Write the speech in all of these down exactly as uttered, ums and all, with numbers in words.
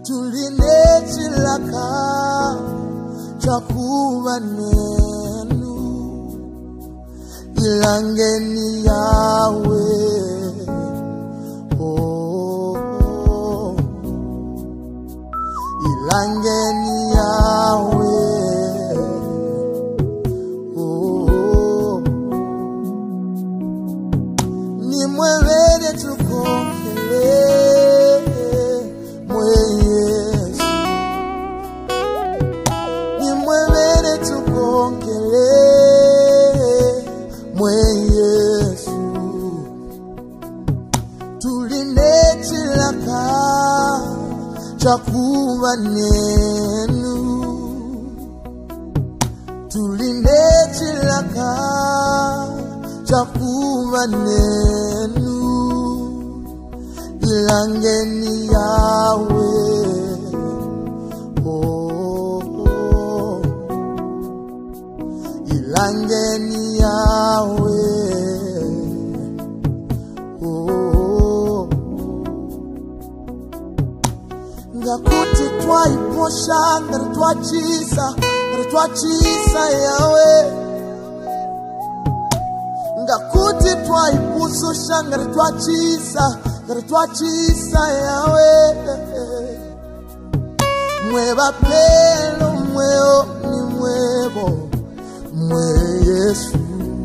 tuline chilaka chakuwa nenu ilangeni yawe oh, oh. Ilangeni yawe oh, oh. Ni mwewele tukongele chakuwa nenu tuline chilaka chakuwa nenu ilangeni yawe oh, oh. Ilangeni yawe ngakuti twaiposha ngari twachisa ngari twachisa yawe ngakuti twaipususha ngari twachisa ngari twachisa yawe mweba pelo mweo ni mwebo mwe Yesu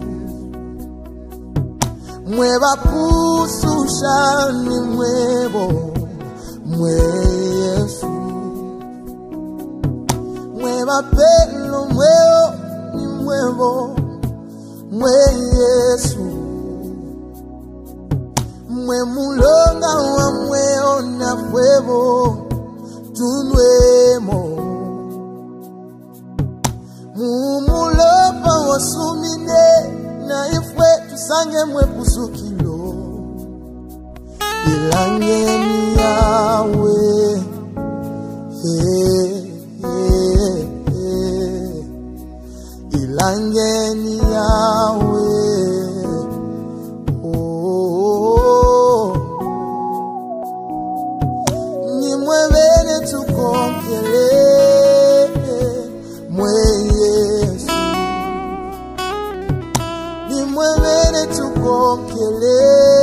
mweba pususha ni mwebo mwe Yesu mweba pelo mweo ni mwebo mwe Yesu mwe mulonga wa mweo na mwebo tunwemo mumulopa wasumine na ifwe tusange mwe pusukilo ilangeni yawe hey, hey, hey. Ilangeni yawe oh, oh. Ni mwewele tukongele mwe Yesu ni mwewele tukongele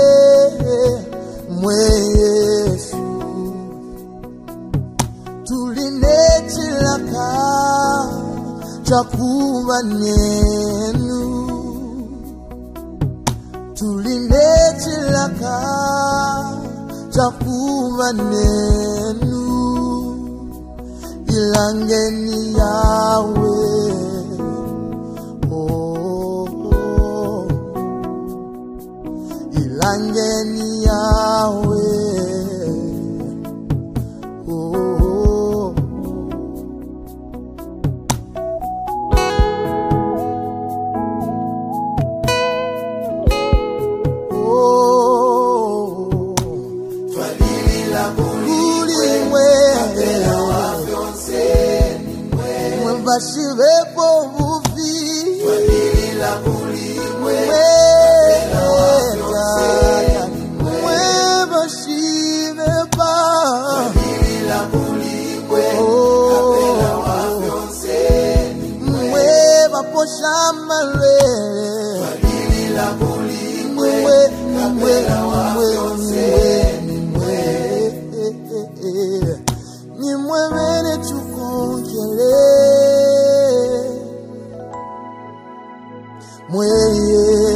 mwe Yesu tuline chilaka chakuwa nenu tuline chilaka chakuwa nenu ilangeni yawe oh, oh. Ilangeni yawe oh, oh. Oh, twalili la buli mwe kapela wa fiance ni mwe mwe bashive po bufi twalili la buli mwe kapela wa fiance ni mwe bashive pa twalili la buli mwe kapela wa fiance ni mwe baposha malwe twalili la buli mwe kapela wa fiance ni mwe ni mwewele tukongele mwe